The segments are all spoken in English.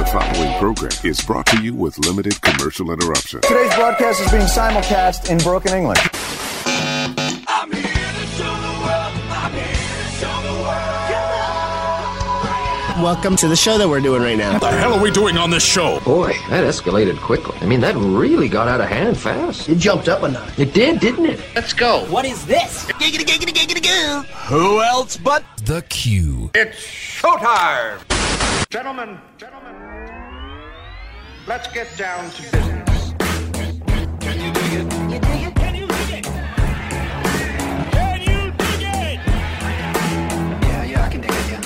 following program is brought to you with limited commercial interruption. Today's broadcast is being simulcast in broken English. I'm here to show the world. I'm here to show the world. Welcome to the show that we're doing right now. What the hell are we doing on this show? Boy, that escalated quickly. I mean, that really got out of hand fast. It jumped up a notch. It did, didn't it? Let's go. What is this? Giggity, giggity, giggity, goo. Who else but The Q. it's showtime? Gentlemen, let's get down to business. Can you dig it? You dig it? Can you dig it? Can you dig it? Yeah, I can dig it, yeah.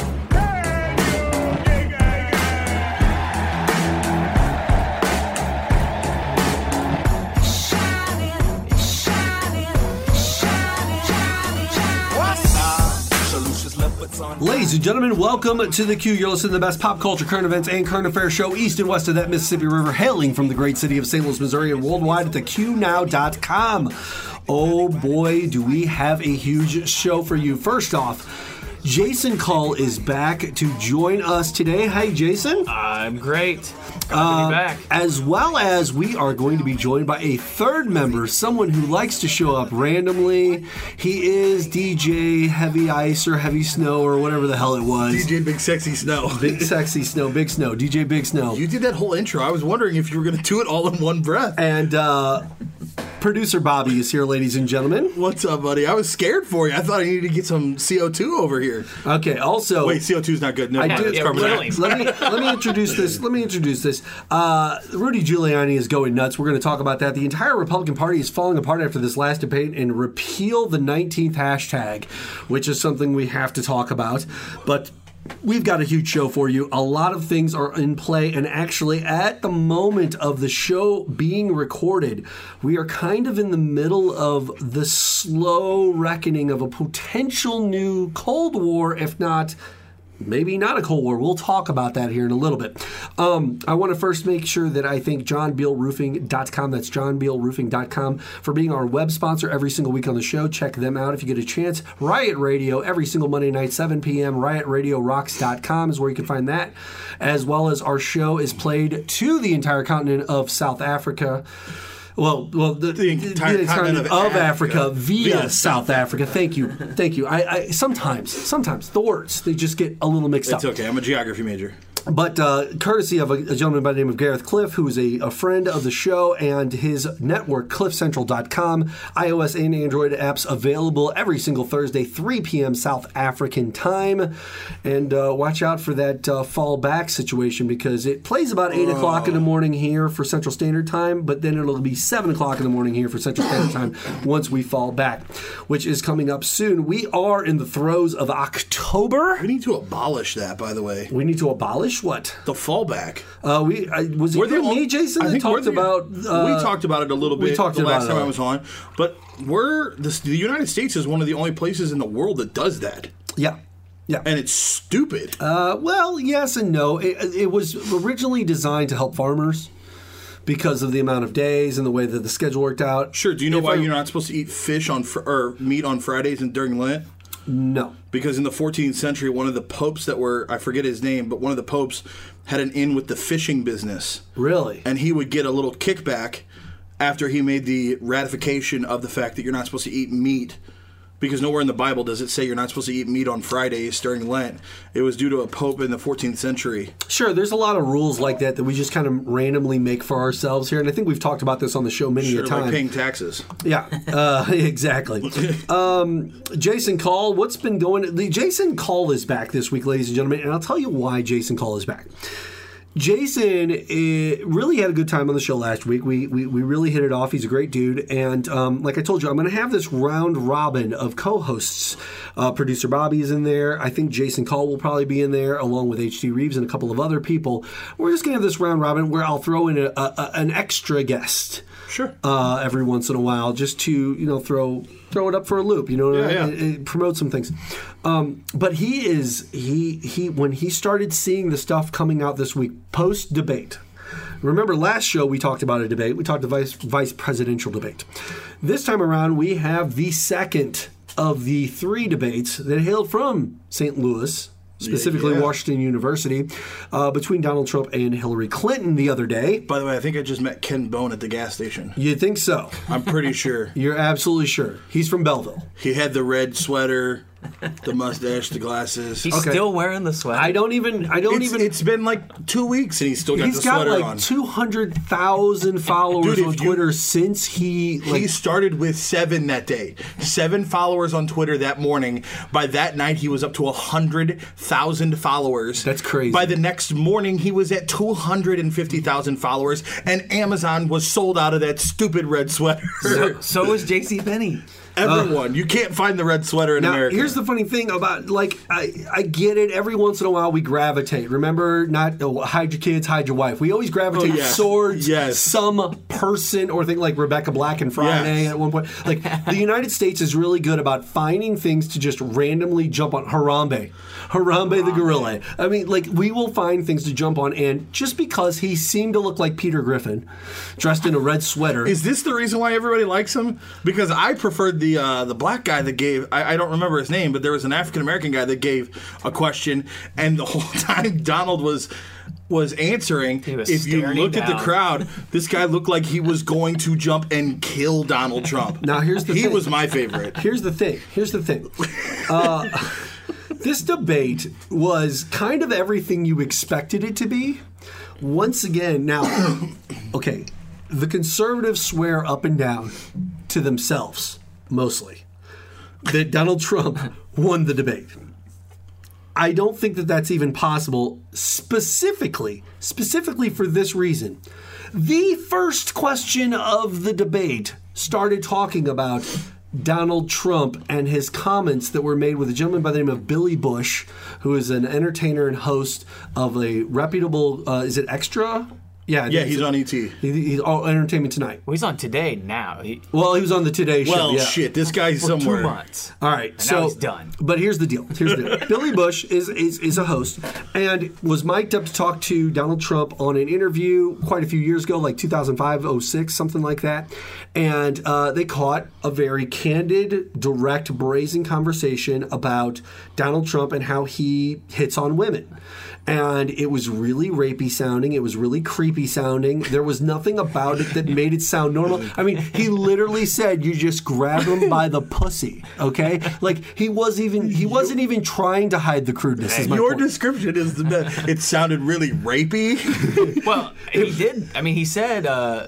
Ladies and gentlemen, welcome to The Q. You're listening to the best pop culture, current events, and current affairs show east and west of that Mississippi River, hailing from the great city of St. Louis, Missouri, and worldwide at theqnow.com. Oh boy, do we have a huge show for you. First off, Jason Cull is back to join us today. Hi, Jason. I'm great. Glad to be back. As well as we are going to be joined by a third member, someone who likes to show up randomly. He is DJ Heavy Ice or Heavy Snow or whatever the hell it was. DJ Big Sexy Snow. Big Sexy Snow, Big Snow, DJ Big Snow. You did that whole intro. I was wondering if you were going to do it all in one breath. And producer Bobby is here, ladies and gentlemen. What's up, buddy? I was scared for you. I thought I needed to get some CO2 over here. Okay, also... Wait, CO2 is not good. No, it's yeah, carbon really. dioxide. Let me introduce this. Rudy Giuliani is going nuts. We're going to talk about that. The entire Republican Party is falling apart after this last debate and repeal the 19th hashtag, which is something we have to talk about. But we've got a huge show for you. A lot of things are in play, and actually at the moment of the show being recorded, we are kind of in the middle of the slow reckoning of a potential new Cold War, if not... maybe not a Cold War. We'll talk about that here in a little bit. I want to first make sure that I thank JohnBealRoofing.com. That's JohnBealRoofing.com for being our web sponsor every single week on the show. Check them out if you get a chance. Riot Radio every single Monday night, 7 p.m. RiotRadioRocks.com is where you can find that. As well as our show is played to the entire continent of South Africa. Well, the entire continent of Africa via South Africa. Thank you. I sometimes the words, they just get a little mixed up. It's okay. I'm a geography major. But courtesy of a gentleman by the name of Gareth Cliff, who is a friend of the show, and his network, cliffcentral.com, iOS and Android apps available every single Thursday, 3 p.m. South African time. And watch out for that fall back situation, because it plays about 8 o'clock in the morning here for Central Standard Time, but then it'll be 7 o'clock in the morning here for Central Standard Time once we fall back, which is coming up soon. We are in the throes of October. We need to abolish that, by the way. We need to abolish what? The fallback. Was it me, Jason, that talked about... we talked about it a little bit the last time I was on. But the United States is one of the only places in the world that does that. Yeah. Yeah. And it's stupid. Well, yes and no. It was originally designed to help farmers because of the amount of days and the way that the schedule worked out. Sure. Do you know why you're not supposed to eat fish or meat on Fridays and during Lent? No. Because in the 14th century, one of the popes I forget his name, but one of the popes had an in with the fishing business. Really? And he would get a little kickback after he made the ratification of the fact that you're not supposed to eat meat. Because nowhere in the Bible does it say you're not supposed to eat meat on Fridays during Lent. It was due to a pope in the 14th century. Sure, there's a lot of rules like that we just kind of randomly make for ourselves here. And I think we've talked about this on the show many a time. Like paying taxes. Yeah, exactly. Jason Cull, what's been going... Jason Cull is back this week, ladies and gentlemen, and I'll tell you why Jason Cull is back. Jason really had a good time on the show last week. We really hit it off. He's a great dude. And like I told you, I'm going to have this round robin of co-hosts. Producer Bobby is in there. I think Jason Cull will probably be in there, along with H.T. Reeves and a couple of other people. We're just going to have this round robin where I'll throw in an extra guest. Sure. Every once in a while, just to throw it up for a loop, promote some things. But he when he started seeing the stuff coming out this week post debate. Remember last show we talked about a debate. We talked about vice presidential debate. This time around we have the second of the three debates that hailed from St. Louis, specifically Washington University, between Donald Trump and Hillary Clinton the other day. By the way, I think I just met Ken Bone at the gas station. You think so? I'm pretty sure. You're absolutely sure. He's from Belleville. He had the red sweater, the mustache, the glasses. He's still wearing the sweater. It's been like 2 weeks and he's still got the He's got sweater like on. 200,000 followers on Twitter since he started with 7 that day. 7 followers on Twitter that morning. By that night, he was up to 100,000 followers. That's crazy. By the next morning, he was at 250,000 followers, and Amazon was sold out of that stupid red sweater. So was JCPenney. Everyone. You can't find the red sweater in America. Here's the funny thing about, I get it. Every once in a while we gravitate. Remember, not hide your kids, hide your wife. We always gravitate towards some person or thing like Rebecca Black and Friday at one point. Like, the United States is really good about finding things to just randomly jump on. Harambe the gorilla. I mean, we will find things to jump on, and just because he seemed to look like Peter Griffin, dressed in a red sweater. Is this the reason why everybody likes him? Because I preferred the black guy that gave, I don't remember his name, but there was an African-American guy that gave a question, and the whole time Donald was answering, if you looked at the crowd, this guy looked like he was going to jump and kill Donald Trump. Now, here's the thing. He was my favorite. Here's the thing. This debate was kind of everything you expected it to be. Once again, now, okay, the conservatives swear up and down to themselves, mostly, that Donald Trump won the debate. I don't think that that's even possible, specifically for this reason. The first question of the debate started talking about Donald Trump and his comments that were made with a gentleman by the name of Billy Bush, who is an entertainer and host of a reputable, is it Extra? Yeah, he's on ET. He's Entertainment Tonight. Well, he's on Today now. He was on the Today Show. Well, shit, this guy's for somewhere. 2 months. All right, and now he's done. But here's the deal. Billy Bush is a host and was mic'd up to talk to Donald Trump on an interview quite a few years ago, like 2005, 06, something like that. And they caught a very candid, direct, brazen conversation about Donald Trump and how he hits on women. And it was really rapey sounding. It was really creepy sounding. There was nothing about it that made it sound normal. I mean, he literally said you just grab him by the pussy, okay? Like, he wasn't even trying to hide the crudeness. Your description is the best. It sounded really rapey. Well, he did. I mean, he said,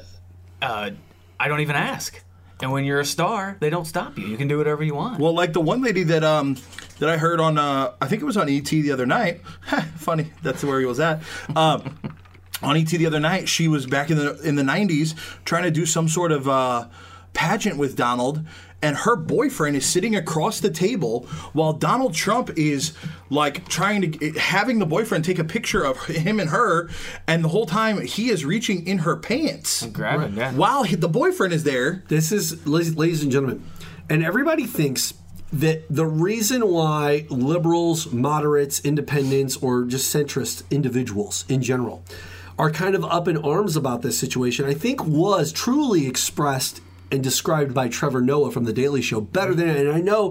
I don't even ask. And when you're a star, they don't stop you. You can do whatever you want. Well, like the one lady that I heard on, I think it was on ET the other night. Funny, that's where he was at. On ET the other night, she was back in the 90s trying to do some sort of pageant with Donald, and her boyfriend is sitting across the table while Donald Trump is like having the boyfriend take a picture of him and her, and the whole time he is reaching in her pants and grabbing, while the boyfriend is there. This is, ladies and gentlemen, and everybody thinks that the reason why liberals, moderates, independents, or just centrist individuals in general are kind of up in arms about this situation, I think was truly expressed and described by Trevor Noah from The Daily Show better than, and I know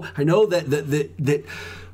that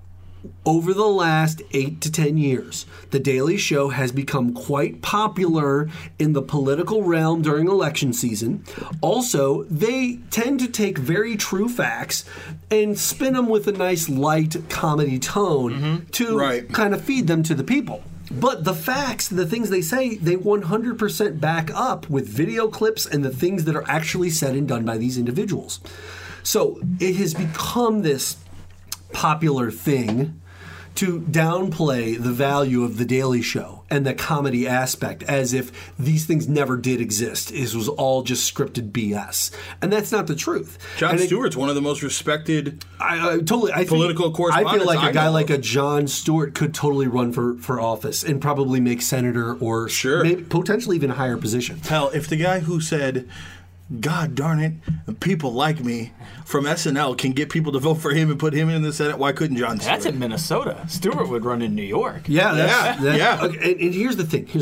over the last 8 to 10 years, The Daily Show has become quite popular in the political realm during election season. Also, they tend to take very true facts and spin them with a nice light comedy tone to kind of feed them to the people. But the facts, the things they say, they 100% back up with video clips and the things that are actually said and done by these individuals. So it has become this popular thing to downplay the value of The Daily Show and the comedy aspect as if these things never did exist. It was all just scripted BS. And that's not the truth. Jon Stewart's one of the most respected political correspondents. I feel like a guy like a Jon Stewart could totally run for office and probably make senator or maybe potentially even a higher position. Hell, if the guy who said, God darn it, people like me, from SNL can get people to vote for him and put him in the Senate, why couldn't Jon Stewart? That's in Minnesota. Stewart would run in New York. Yeah. Okay, and here's the thing.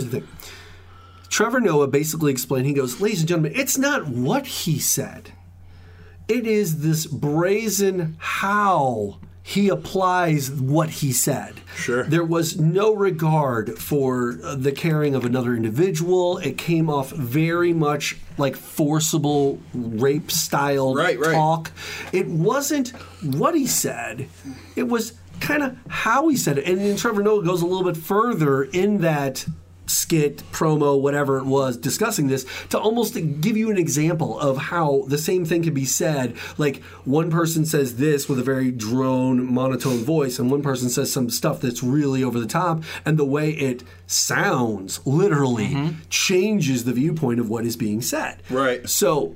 Trevor Noah basically explained, he goes, ladies and gentlemen, it's not what he said. It is this brazen how he applies what he said. Sure. There was no regard for the caring of another individual. It came off very much like forcible rape-style talk. It wasn't what he said. It was kind of how he said it. And then Trevor Noah goes a little bit further in that skit, promo, whatever it was, discussing this, to almost give you an example of how the same thing could be said. Like, one person says this with a very drone, monotone voice, and one person says some stuff that's really over the top, and the way it sounds literally changes the viewpoint of what is being said. Right. So,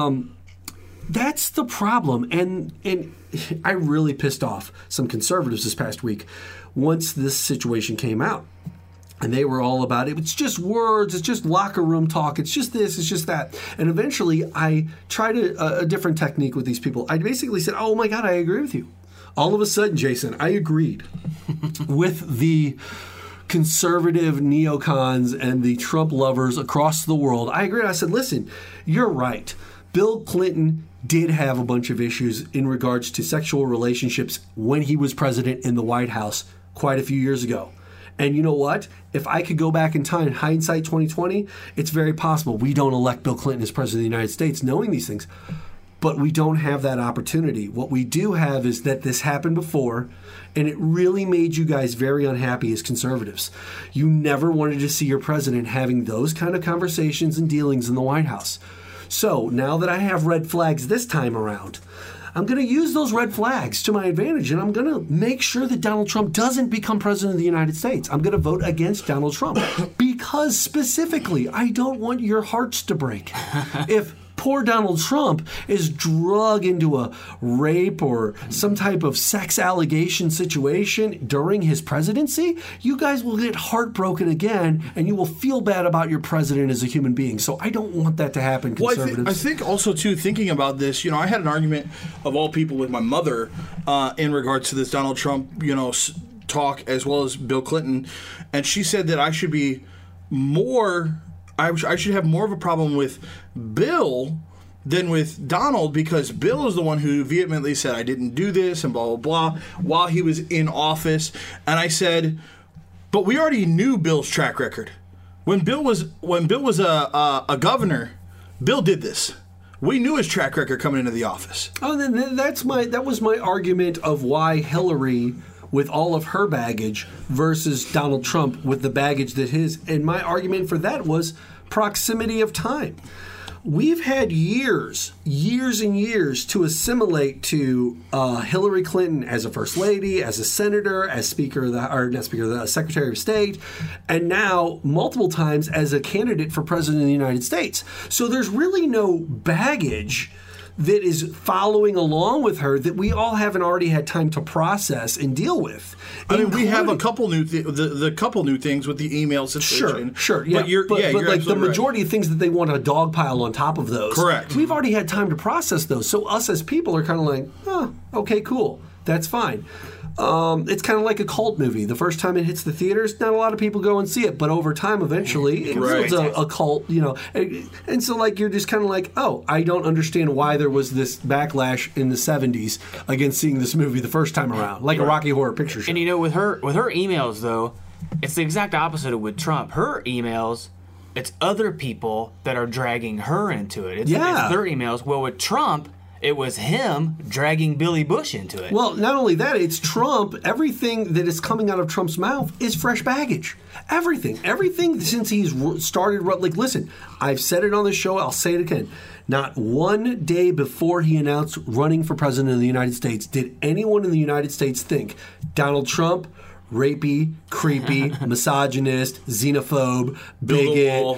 that's the problem. And I really pissed off some conservatives this past week once this situation came out. And they were all about it. It's just words. It's just locker room talk. It's just this. It's just that. And eventually, I tried a different technique with these people. I basically said, oh, my God, I agree with you. All of a sudden, Jason, I agreed with the conservative neocons and the Trump lovers across the world. I agreed. I said, listen, you're right. Bill Clinton did have a bunch of issues in regards to sexual relationships when he was president in the White House quite a few years ago. And you know what? If I could go back in time, hindsight 2020, it's very possible we don't elect Bill Clinton as president of the United States knowing these things. But we don't have that opportunity. What we do have is that this happened before, and it really made you guys very unhappy as conservatives. You never wanted to see your president having those kind of conversations and dealings in the White House. So now that I have red flags this time around, I'm going to use those red flags to my advantage, and I'm going to make sure that Donald Trump doesn't become president of the United States. I'm going to vote against Donald Trump because specifically, I don't want your hearts to break. If poor Donald Trump is drug into a rape or some type of sex allegation situation during his presidency, you guys will get heartbroken again, and you will feel bad about your president as a human being. So I don't want that to happen, conservatives. Well, I think also, too, thinking about this, I had an argument of all people with my mother in regards to this Donald Trump, talk, as well as Bill Clinton, and she said that I should be I should have more of a problem with Bill than with Donald, because Bill is the one who vehemently said I didn't do this and blah, blah, blah while he was in office. And I said, but we already knew Bill's track record. When Bill was a governor, Bill did this. We knew his track record coming into the office. Oh, then that was my argument of why Hillary, with all of her baggage, versus Donald Trump with the baggage that his. And my argument for that was proximity of time. We've had years and years to assimilate to Hillary Clinton as a first lady, as a senator, as Secretary of State, and now multiple times as a candidate for president of the United States. So there's really no baggage that is following along with her that we all haven't already had time to process and deal with. I mean, we have a couple new the couple new things with the email situation. Sure, yeah. But like the majority of things that they want a dog pile on top of those. Correct. We've already had time to process those. So us as people are kind of like, oh, okay, cool. That's fine. It's kind of like a cult movie. The first time it hits the theaters, not a lot of people go and see it, but over time, eventually, it becomes a cult, And so, like, you're just kind of like, oh, I don't understand why there was this backlash in the 70s against seeing this movie the first time around, like a Rocky Horror Picture Show. And with her emails, though, it's the exact opposite of with Trump. Her emails, it's other people that are dragging her into it. It's their emails. Well, with Trump, it was him dragging Billy Bush into it. Well, not only that, it's Trump. Everything that is coming out of Trump's mouth is fresh baggage. Everything since he's started. Like, listen, I've said it on the show. I'll say it again. Not one day before he announced running for president of the United States did anyone in the United States think Donald Trump, rapey, creepy, misogynist, xenophobe, bigot.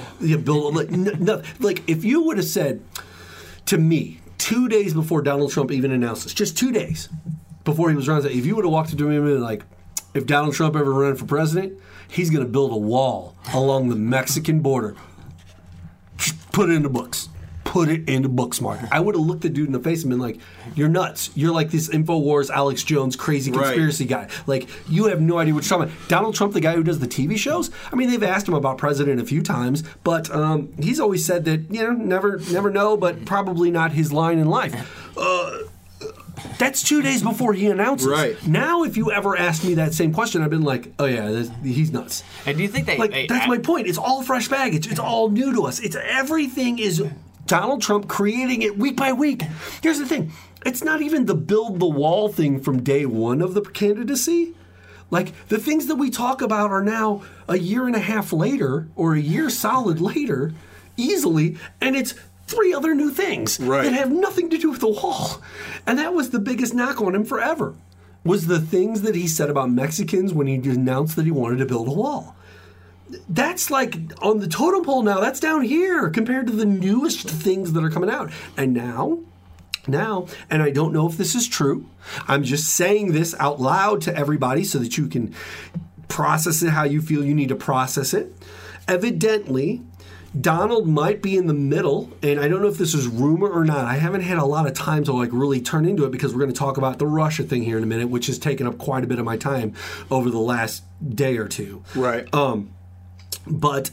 Like, if you would have said to me 2 days before Donald Trump even announced this, just 2 days before he was running, if you would have walked up to me and been like, if Donald Trump ever ran for president, he's going to build a wall along the Mexican border. Just put it in the books. Put it in the books, Mark. I would have looked the dude in the face and been like, you're nuts. You're like this InfoWars Alex Jones crazy conspiracy guy. Like, you have no idea what you're talking about. Donald Trump, the guy who does the TV shows, I mean, they've asked him about president a few times, but he's always said that, never know, but probably not his line in life. That's 2 days before he announces. Right. Now, if you ever asked me that same question, I've been like, oh yeah, he's nuts. And do you think that's my point. It's all fresh baggage. It's all new to us. It's everything is Donald Trump creating it week by week. Here's the thing. It's not even the build the wall thing from day one of the candidacy. Like, the things that we talk about are now a year and a half later or a year solid later, easily, and it's 3 other new things that have nothing to do with the wall. And that was the biggest knock on him forever, was the things that he said about Mexicans when he announced that he wanted to build a wall. That's like on the totem pole now. That's down here compared to the newest things that are coming out. And now, and I don't know if this is true, I'm just saying this out loud to everybody so that you can process it how you feel you need to process it. Evidently, Donald might be in the middle, and I don't know if this is rumor or not. I haven't had a lot of time to really turn into it because we're going to talk about the Russia thing here in a minute, which has taken up quite a bit of my time over the last day or two. Right. But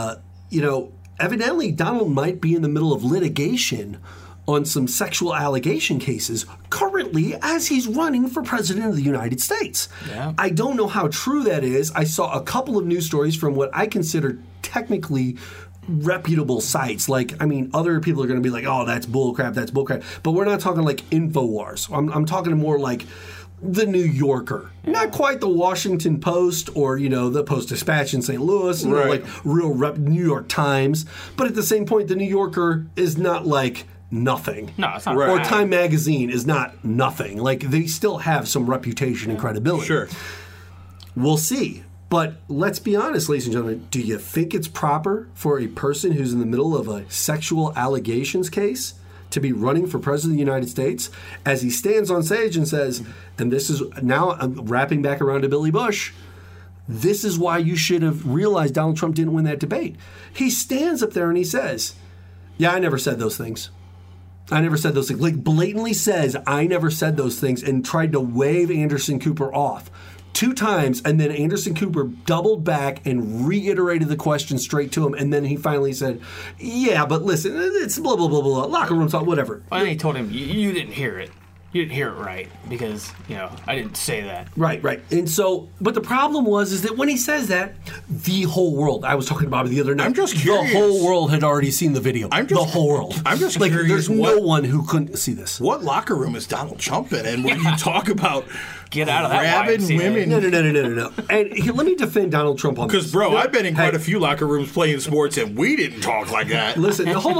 evidently Donald might be in the middle of litigation on some sexual allegation cases currently as he's running for president of the United States. Yeah. I don't know how true that is. I saw a couple of news stories from what I consider technically reputable sites. Other people are going to be like, oh, that's bullcrap, that's bullcrap. But we're not talking like InfoWars. I'm talking more like the New Yorker. Not quite the Washington Post or, the Post-Dispatch in St. Louis, like real New York Times. But at the same point, the New Yorker is not like nothing. No, it's not. Or Time Magazine is not nothing. Like, they still have some reputation and credibility. Sure. We'll see. But let's be honest, ladies and gentlemen, do you think it's proper for a person who's in the middle of a sexual allegations case to be running for president of the United States as he stands on stage and says, and this is now I'm wrapping back around to Billy Bush, this is why you should have realized Donald Trump didn't win that debate. He stands up there and he says, yeah, I never said those things. I never said those things. Like, blatantly says, I never said those things, and tried to wave Anderson Cooper off 2 times, and then Anderson Cooper doubled back and reiterated the question straight to him, and then he finally said, yeah, but listen, it's blah, blah, blah, blah, locker room talk, whatever. Well, and he told him, you didn't hear it. You didn't hear it right because, I didn't say that. Right. And so, but the problem is that when he says that, the whole world, I was talking about it the other night. I'm just curious. The whole world had already seen the video. The whole world. I'm just like, curious. There's no one who couldn't see this. What locker room is Donald Trump in? And when you talk about get out of that grabbing women. No. And let me defend Donald Trump on this. Because, bro, I've been in quite a few locker rooms playing sports, and we didn't talk like that. Listen, hold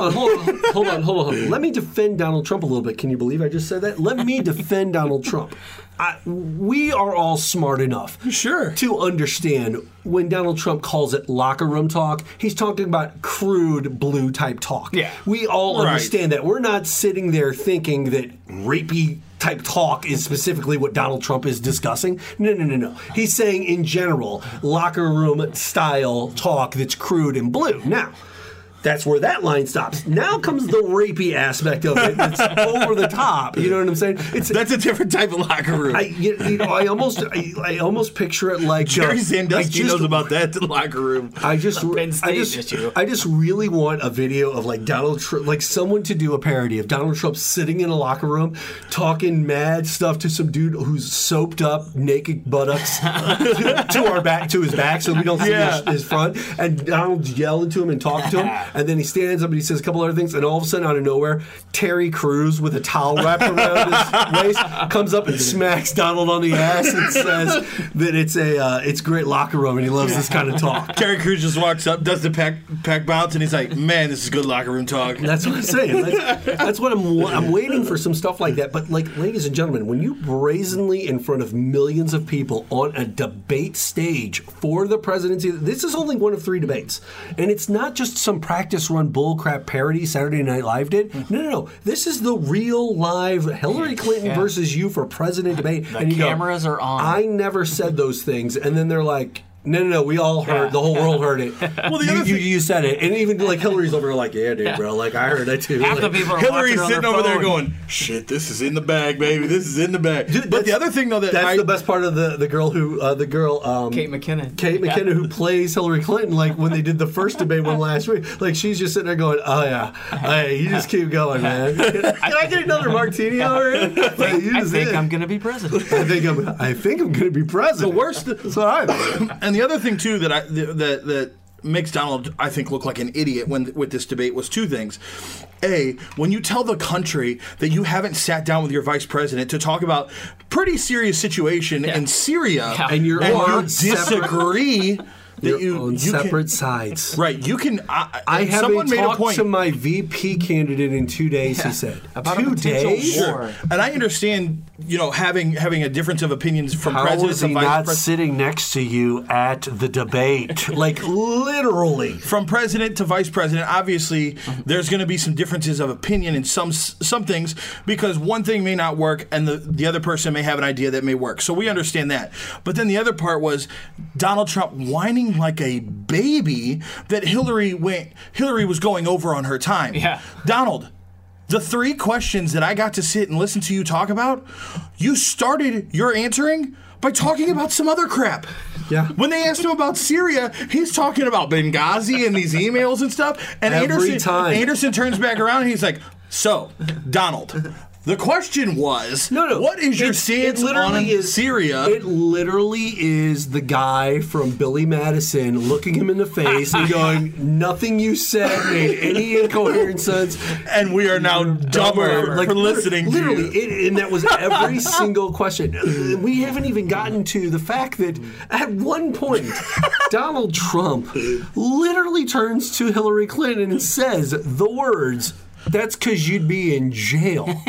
on. Let me defend Donald Trump a little bit. Can you believe I just said that? Let me defend Donald Trump. We are all smart enough to understand when Donald Trump calls it locker room talk, he's talking about crude blue type talk. Yeah. We all understand that. We're not sitting there thinking that rapey type talk is specifically what Donald Trump is discussing. No. He's saying in general, locker room style talk that's crude and blue. Now, that's where that line stops. Now comes the rapey aspect of it. It's over the top. You know what I'm saying? That's a different type of locker room. I almost picture it like Jerry Sandusky knows about that locker room. I just really want a video of like Donald Trump, like someone to do a parody of Donald Trump sitting in a locker room talking mad stuff to some dude who's soaped up, naked buttocks to his back, so we don't see his front, and Donald's yelling to him and talking to him. And then he stands up and he says a couple other things, and all of a sudden, out of nowhere, Terry Crews with a towel wrapped around his waist comes up and smacks Donald on the ass and says that it's great locker room and he loves this kind of talk. Terry Crews just walks up, does the pack bounce, and he's like, "Man, this is good locker room talk." That's what I'm saying. That's what I'm waiting for, some stuff like that. But like, ladies and gentlemen, when you brazenly in front of millions of people on a debate stage for the presidency, this is only one of 3 debates, and it's not just some practice run bullcrap parody Saturday Night Live did. No. This is the real live Hillary Clinton versus you for president debate. The cameras are on. I never said those things. And then they're like, No. We all heard. The whole world heard it. Well, the other thing, you said it, and even like Hillary's over there, like, yeah, dude, bro. Like I heard that too. Half Like, the people are Hillary's watching sitting on over their there phone. going, "Shit, this is in the bag, baby. This is in the bag." Dude, but the other thing, though, that's the best part of the girl who Kate McKinnon. Kate McKinnon, who plays Hillary Clinton, like when they did the first debate one last week, like she's just sitting there going, "Oh yeah, you just keep going, man. Can I get another martini already?" I think I'm going to be president. I think I'm going to be president. The worst. That's what I think. And the other thing too that makes Donald, I think, look like an idiot with this debate was two things. A, when you tell the country that you haven't sat down with your vice president to talk about pretty serious situation in Syria, and you disagree. That You're on you separate can, sides. Right. You can. I haven't made a talked point. to my VP candidate in 2 days, he said. About 2 a potential days? war. And I understand, having a difference of opinions from How president was to he vice not president. sitting next to you at the debate? Like, literally. From president to vice president, obviously, there's going to be some differences of opinion in some things because one thing may not work and the other person may have an idea that may work. So we understand that. But then the other part was Donald Trump whining like a baby that Hillary was going over on her time. Yeah. Donald, the 3 questions that I got to sit and listen to you talk about, you started your answering by talking about some other crap. Yeah. When they asked him about Syria, he's talking about Benghazi and these emails and stuff. And Anderson turns back around and he's like, "So, Donald, the question was, what is your stance on Syria?" It literally is the guy from Billy Madison looking him in the face and going, "Nothing you said made any incoherent sense, and we are now dumber for listening to you." And that was every single question. We haven't even gotten to the fact that at one point, Donald Trump literally turns to Hillary Clinton and says the words, "That's because you'd be in jail."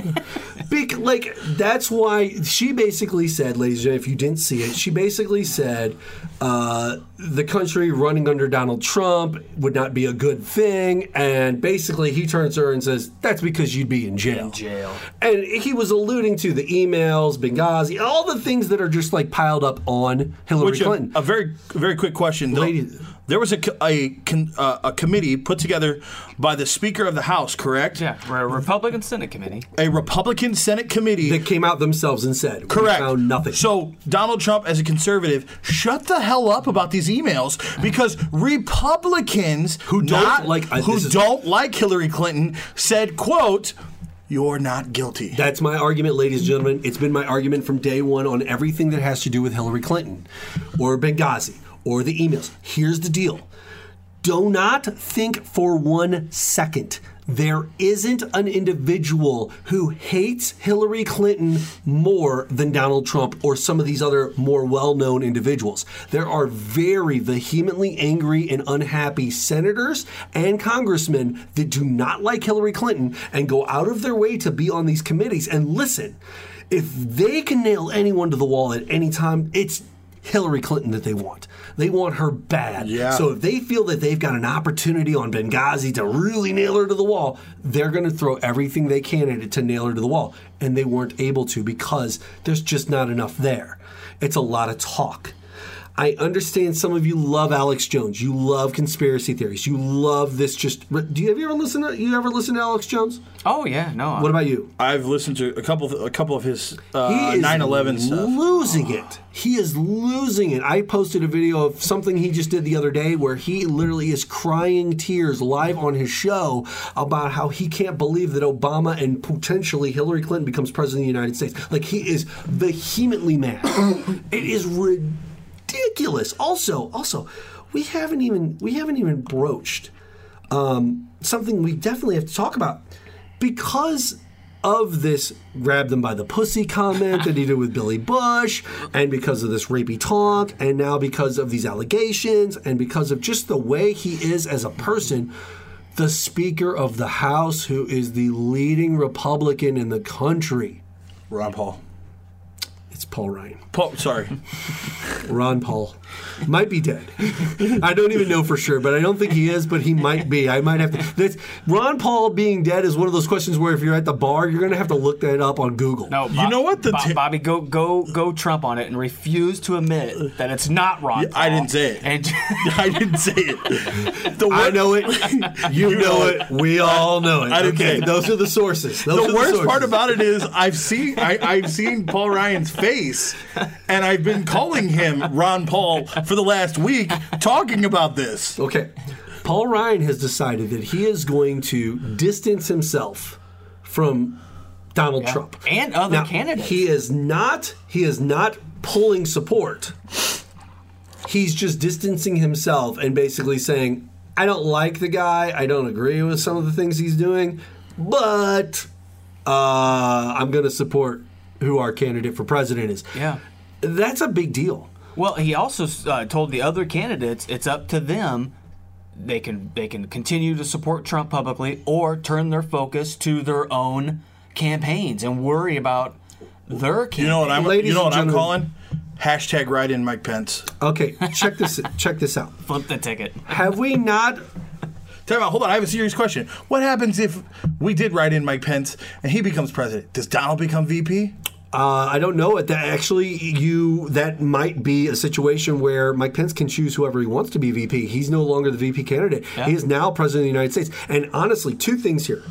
That's why she basically said, ladies and gentlemen, if you didn't see it, she basically said the country running under Donald Trump would not be a good thing. And basically he turns to her and says, "That's because you'd be in jail." And he was alluding to the emails, Benghazi, all the things that are just like piled up on Hillary Clinton. A very, very quick question. There was a committee put together by the Speaker of the House, correct? Yeah, a Republican Senate committee. A Republican Senate committee. That came out themselves and said, correct. We found nothing. So Donald Trump, as a conservative, shut the hell up about these emails because Republicans who don't like Hillary Clinton said, quote, "You're not guilty." That's my argument, ladies and gentlemen. It's been my argument from day one on everything that has to do with Hillary Clinton or Benghazi or the emails. Here's the deal. Do not think for 1 second there isn't an individual who hates Hillary Clinton more than Donald Trump or some of these other more well-known individuals. There are very vehemently angry and unhappy senators and congressmen that do not like Hillary Clinton and go out of their way to be on these committees. And listen, if they can nail anyone to the wall at any time, it's Hillary Clinton that they want. They want her bad. Yeah. So if they feel that they've got an opportunity on Benghazi to really nail her to the wall, they're going to throw everything they can at it to nail her to the wall. And they weren't able to because there's just not enough there. It's a lot of talk. I understand some of you love Alex Jones. You love conspiracy theories. You love this. Have you ever listened to Alex Jones? Oh yeah, no. What about you? I've listened to a couple of his 9/11 stuff. Losing it. He is losing it. I posted a video of something he just did the other day where he literally is crying tears live on his show about how he can't believe that Obama and potentially Hillary Clinton becomes president of the United States. Like, he is vehemently mad. It is ridiculous. Also, we haven't even broached something we definitely have to talk about because of this grab them by the pussy comment that he did with Billy Bush, and because of this rapey talk, and now because of these allegations, and because of just the way he is as a person, the Speaker of the House, who is the leading Republican in the country. Ron Paul. It's Paul Ryan. Sorry. Ron Paul. Might be dead. I don't even know for sure, but I don't think he is, but he might be. I might have to. Ron Paul being dead is one of those questions where if you're at the bar, you're going to have to look that up on Google. No, you know what? Bobby, go Trump on it and refuse to admit that it's not Ron Paul. I didn't say it. And I didn't say it. I know it. You know it. We all know it. I didn't say it. Those are the sources. The worst part about it is I've seen Paul Ryan's face, and I've been calling him Ron Paul for the last week talking about this. Okay. Paul Ryan has decided that he is going to distance himself from Donald Trump and other candidates. He is not pulling support. He's just distancing himself and basically saying, I don't like the guy. I don't agree with some of the things he's doing, but I'm going to support who our candidate for president is. Yeah. That's a big deal. Well, he also told the other candidates it's up to them. They can continue to support Trump publicly or turn their focus to their own campaigns and worry about their campaign. You know what I'm calling? Hashtag write in Mike Pence. Okay, check this out. Flip the ticket. Have we not? Time out. Hold on. I have a serious question. What happens if we did write in Mike Pence and he becomes president? Does Donald become VP? I don't know. That might be a situation where Mike Pence can choose whoever he wants to be VP. He's no longer the VP candidate. Yeah. He is now president of the United States. And honestly, two things here.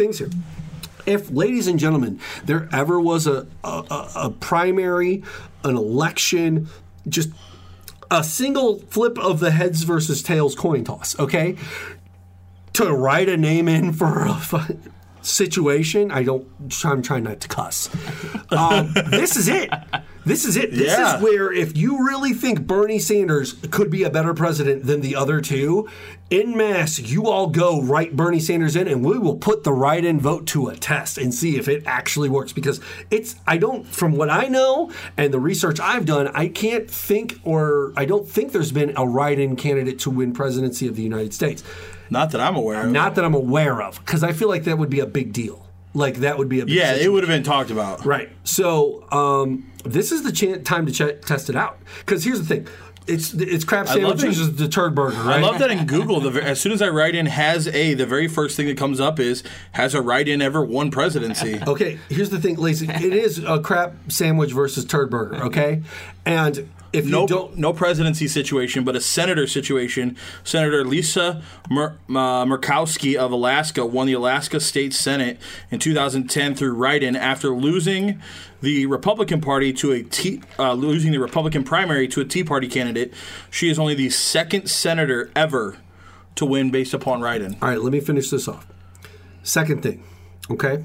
If, ladies and gentlemen, there ever was a primary, an election, just a single flip of the heads versus tails coin toss, okay? To write a name in for a situation, I'm trying not to cuss. This is it. This is where if you really think Bernie Sanders could be a better president than the other two, en masse, you all go write Bernie Sanders in and we will put the write-in vote to a test and see if it actually works. Because from what I know and the research I've done, I don't think there's been a write-in candidate to win presidency of the United States. Not that I'm aware of. Not that I'm aware of, because I feel like that would be a big deal. Like, that would be a big situation. It would have been talked about. Right. So, this is the time to test it out. Because here's the thing. It's crab sandwiches is the turd burger, right? I love that in Google, as soon as I write in the very first thing that comes up is, has a write-in ever won presidency? Okay, here's the thing, Lacey. It is a crab sandwich versus turd burger, okay? And if you don't... No presidency situation, but a senator situation. Senator Lisa Murkowski of Alaska won the Alaska State Senate in 2010 through write-in after losing the Republican Party losing the Republican primary to a Tea Party candidate. She is only the second senator ever to win based upon write-in. All right, let me finish this off. Second thing, okay?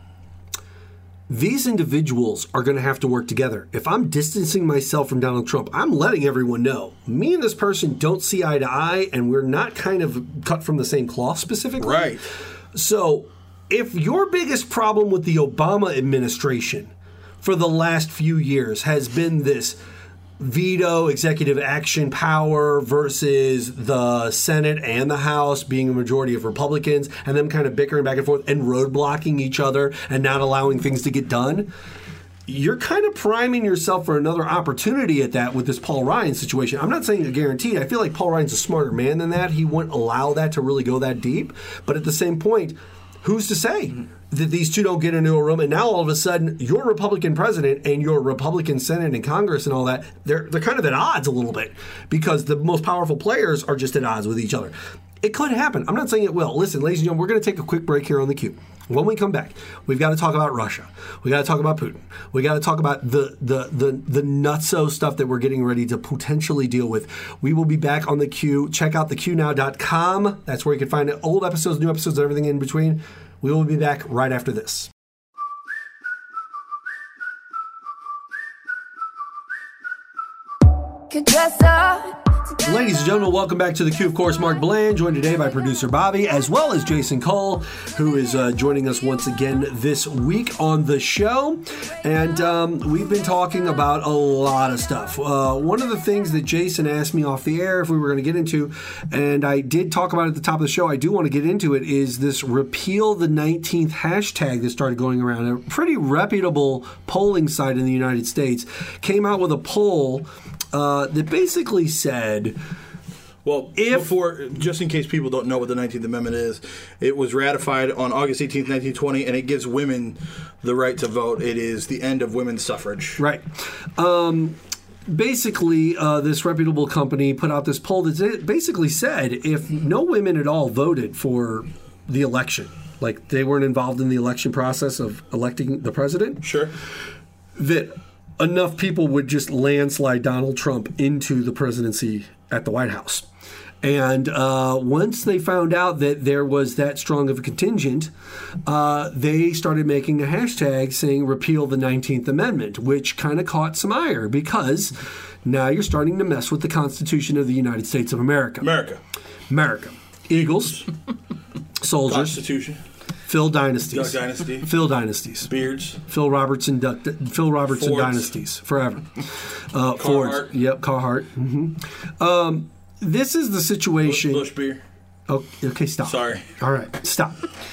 These individuals are going to have to work together. If I'm distancing myself from Donald Trump, I'm letting everyone know. Me and this person don't see eye to eye, and we're not kind of cut from the same cloth specifically. Right. So if your biggest problem with the Obama administration for the last few years has been this veto executive action power versus the Senate and the House being a majority of Republicans and them kind of bickering back and forth and roadblocking each other and not allowing things to get done, you're kind of priming yourself for another opportunity at that with this Paul Ryan situation. I'm not saying a guaranteed. I feel like Paul Ryan's a smarter man than that. He wouldn't allow that to really go that deep. But at the same point, who's to say that these two don't get into a room and now all of a sudden your Republican president and your Republican Senate and Congress and all that, they're kind of at odds a little bit because the most powerful players are just at odds with each other. It could happen. I'm not saying it will. Listen, ladies and gentlemen, we're going to take a quick break here on the Q. When we come back, we've got to talk about Russia. We got to talk about Putin. We got to talk about the nutso stuff that we're getting ready to potentially deal with. We will be back on the Q. Check out theqnow.com. That's where you can find old episodes, new episodes, everything in between. We will be back right after this. Could dress up Ladies and gentlemen, welcome back to the Q. Of course, Mark Bland, joined today by producer Bobby, as well as Jason Cole, who is joining us once again this week on the show. And we've been talking about a lot of stuff. One of the things that Jason asked me off the air if we were going to get into, and I did talk about it at the top of the show, I do want to get into it, is this Repeal the 19th hashtag that started going around. A pretty reputable polling site in the United States came out with a poll that basically said, well, just in case people don't know what the 19th Amendment is, it was ratified on August 18th, 1920, and it gives women the right to vote. It is the end of women's suffrage. Right. Basically, this reputable company put out this poll that basically said if no women at all voted for the election, like they weren't involved in the election process of electing the president, sure, that enough people would just landslide Donald Trump into the presidency at the White House. And once they found out that there was that strong of a contingent, they started making a hashtag saying repeal the 19th Amendment, which kind of caught some ire because now you're starting to mess with the Constitution of the United States of America. America. Eagles, soldiers. Constitution. Phil dynasties. Duck dynasty. Phil dynasties. Beards. Phil Robertson dynasties forever. Ford. Yep, Carhartt. Mm-hmm. This is the situation. Bush beer. Oh, okay, stop. Sorry. All right, stop.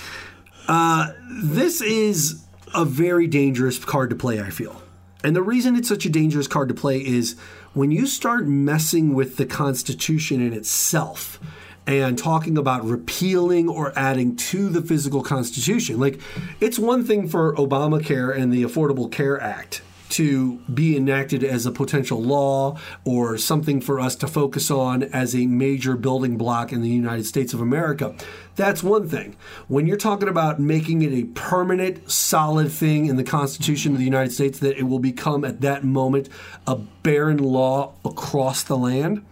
This is a very dangerous card to play, I feel. And the reason it's such a dangerous card to play is when you start messing with the Constitution in itself and talking about repealing or adding to the physical Constitution. Like, it's one thing for Obamacare and the Affordable Care Act to be enacted as a potential law or something for us to focus on as a major building block in the United States of America. That's one thing. When you're talking about making it a permanent, solid thing in the Constitution of the United States that it will become at that moment a barren law across the land,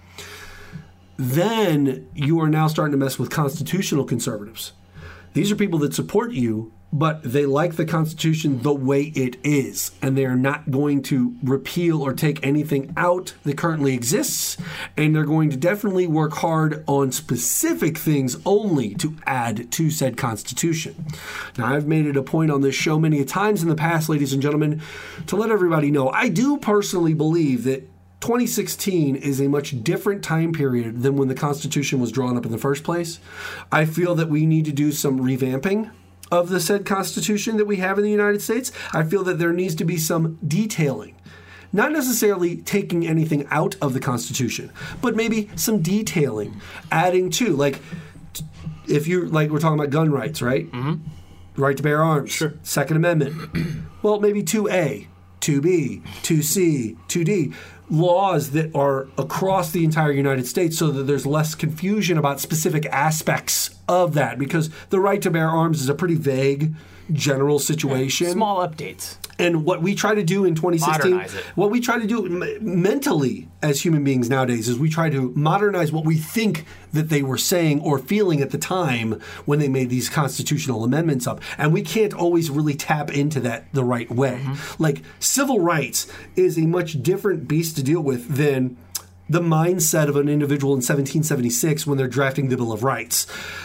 then you are now starting to mess with constitutional conservatives. These are people that support you, but they like the Constitution the way it is, and they are not going to repeal or take anything out that currently exists, and they're going to definitely work hard on specific things only to add to said Constitution. Now, I've made it a point on this show many times in the past, ladies and gentlemen, to let everybody know, I do personally believe that 2016 is a much different time period than when the Constitution was drawn up in the first place. I feel that we need to do some revamping of the said Constitution that we have in the United States. I feel that there needs to be some detailing. Not necessarily taking anything out of the Constitution, but maybe some detailing, adding to, like, if you, like, we're talking about gun rights, right? Mm-hmm. Right to bear arms. Sure. Second Amendment. Well, maybe 2A, 2B, 2C, 2D. Laws that are across the entire United States so that there's less confusion about specific aspects of that, because the right to bear arms is a pretty vague general situation. Small updates. And what we try to do in 2016, modernize it. What we try to do mentally as human beings nowadays is we try to modernize what we think that they were saying or feeling at the time when they made these constitutional amendments up. And we can't always really tap into that the right way. Mm-hmm. Like, civil rights is a much different beast to deal with than the mindset of an individual in 1776 when they're drafting the Bill of Rights.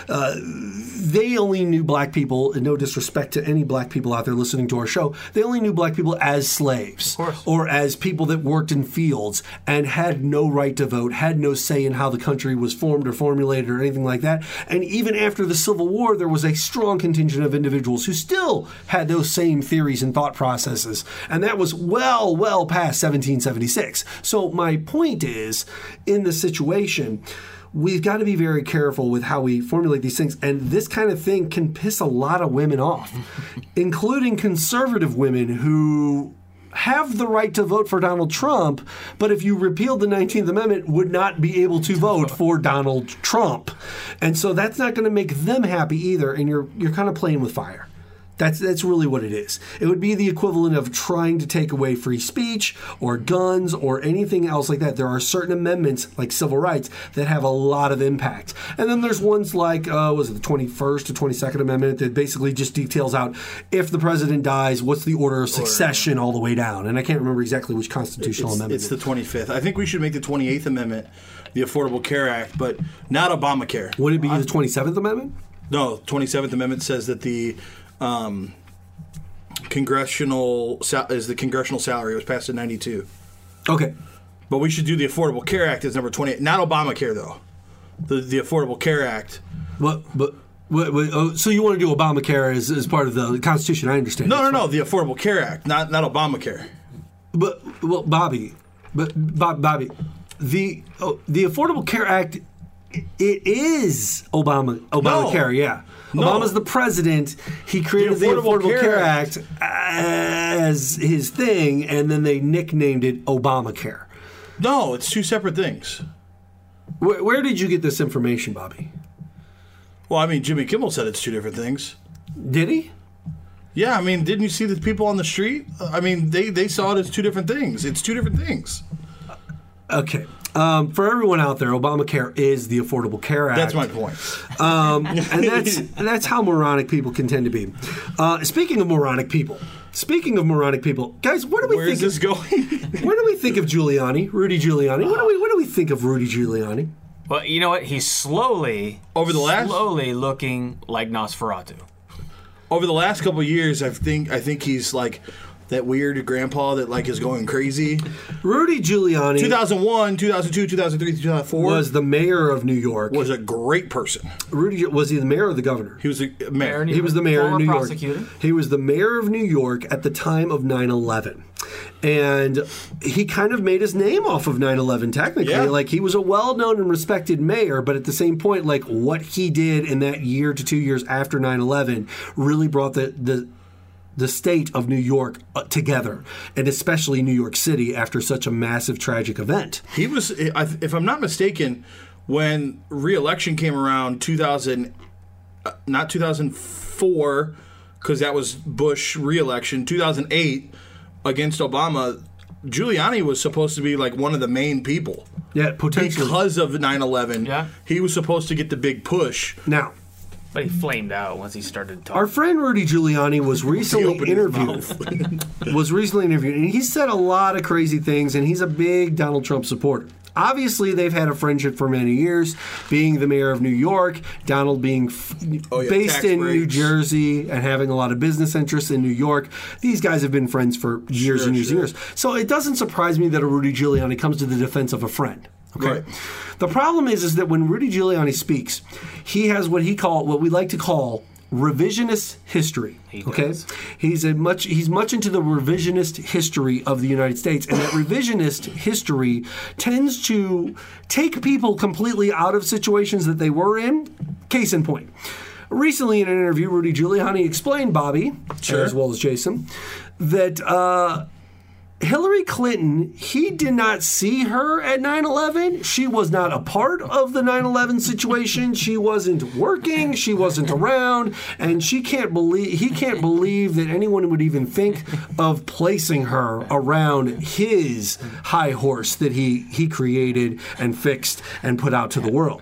They only knew black people, and no disrespect to any black people out there listening to our show, they only knew black people as slaves or as people that worked in fields and had no right to vote, had no say in how the country was formed or formulated or anything like that. And even after the Civil War, there was a strong contingent of individuals who still had those same theories and thought processes. And that was well past 1776. So my point is, in this situation, we've got to be very careful with how we formulate these things. And this kind of thing can piss a lot of women off, including conservative women who have the right to vote for Donald Trump, but if you repealed the 19th Amendment, would not be able to vote for Donald Trump. And so that's not going to make them happy either, and you're kind of playing with fire. That's really what it is. It would be the equivalent of trying to take away free speech or guns or anything else like that. There are certain amendments, like civil rights, that have a lot of impact. And then there's ones like, was it the 21st or 22nd Amendment that basically just details out if the president dies, what's the order of succession all the way down. And I can't remember exactly which constitutional amendment. It's the 25th. I think we should make the 28th Amendment the Affordable Care Act, but not Obamacare. Would it be the 27th Amendment? No, 27th Amendment says that the congressional salary. It was passed in 92. Okay. But we should do the Affordable Care Act as number 28. Not Obamacare, though. The Affordable Care Act. What? So you want to do Obamacare as part of the Constitution? I understand. No. The Affordable Care Act, not Obamacare. Bobby, the Affordable Care Act, it is Obamacare. Yeah. Obama's the president. He created the Affordable Care Act as his thing, and then they nicknamed it Obamacare. No, it's two separate things. Where did you get this information, Bobby? Well, I mean, Jimmy Kimmel said it's two different things. Did he? Yeah, I mean, didn't you see the people on the street? I mean, they saw it as two different things. It's two different things. Okay. For everyone out there, Obamacare is the Affordable Care Act. That's my point. And that's how moronic people can tend to be. Speaking of moronic people, guys, what do we think? Where is this going? What do we think of Giuliani, Rudy Giuliani? What do we think of Rudy Giuliani? Well, you know what? He's slowly looking like Nosferatu. Over the last couple of years, I think he's like that weird grandpa that like is going crazy. Rudy Giuliani, 2001, 2002, 2003, 2004, was the mayor of New York. Was a great person. Was he the mayor or the governor? He was the mayor. He was the mayor of New York. Prosecutor. He was the mayor of New York at the time of 9/11. And he kind of made his name off of 9/11, technically. Yeah. Like, he was a well-known and respected mayor, but at the same point, like, what he did in that year to 2 years after 9/11 really brought the state of New York together, and especially New York City after such a massive tragic event. He was, if I'm not mistaken, when re-election came around, not 2004, because that was Bush re-election, 2008 against Obama, Giuliani was supposed to be like one of the main people. Yeah, potentially. Because of 9/11, Yeah. he was supposed to get the big push. Now, But he flamed out once he started talking. our friend Rudy Giuliani was recently interviewed. And he said a lot of crazy things, and he's a big Donald Trump supporter. Obviously, they've had a friendship for many years, being the mayor of New York, Donald being based in New Jersey and having a lot of business interests in New York. These guys have been friends for years and years and years. So it doesn't surprise me that a Rudy Giuliani comes to the defense of a friend. Okay. Right. The problem is that when Rudy Giuliani speaks, he has what we like to call revisionist history. Okay, he's much into the revisionist history of the United States, and that revisionist history tends to take people completely out of situations that they were in. Case in point. Recently, in an interview, Rudy Giuliani explained, Bobby, as well as Jason, that Hillary Clinton, he did not see her at 9/11. She was not a part of the 9/11 situation. She wasn't working. She wasn't around, and he can't believe that anyone would even think of placing her around his high horse that he created and fixed and put out to the world.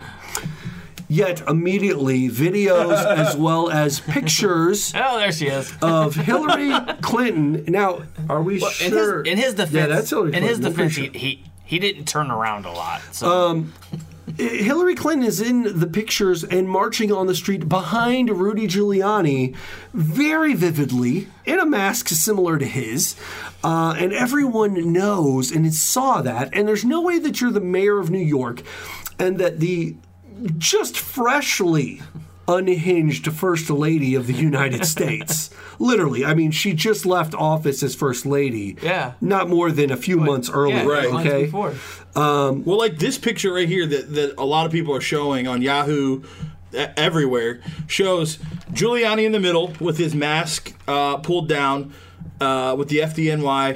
Yet immediately, videos as well as pictures there she is. of Hillary Clinton. Now, are we sure? In his defense, yeah, that's Hillary Clinton. In his defense, he didn't turn around a lot. So. Hillary Clinton is in the pictures and marching on the street behind Rudy Giuliani very vividly in a mask similar to his. And everyone knows and saw that. And there's no way that you're the mayor of New York and that the just freshly unhinged First Lady of the United States. Literally. I mean, she just left office as First Lady. Yeah. Not more than a few months earlier. Right. Okay. Well, like this picture right here that a lot of people are showing on Yahoo everywhere shows Giuliani in the middle with his mask pulled down with the FDNY.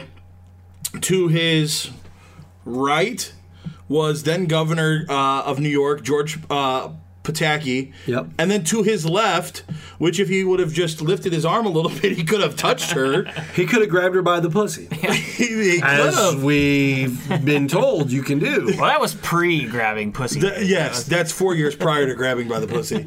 To his right was then governor of New York, George Pataki. Yep. And then to his left, which if he would have just lifted his arm a little bit, he could have touched her. He could have grabbed her by the pussy. He could As have. we've been told you can do. Well, that was pre-grabbing pussy. Yes, that's 4 years prior to grabbing by the pussy.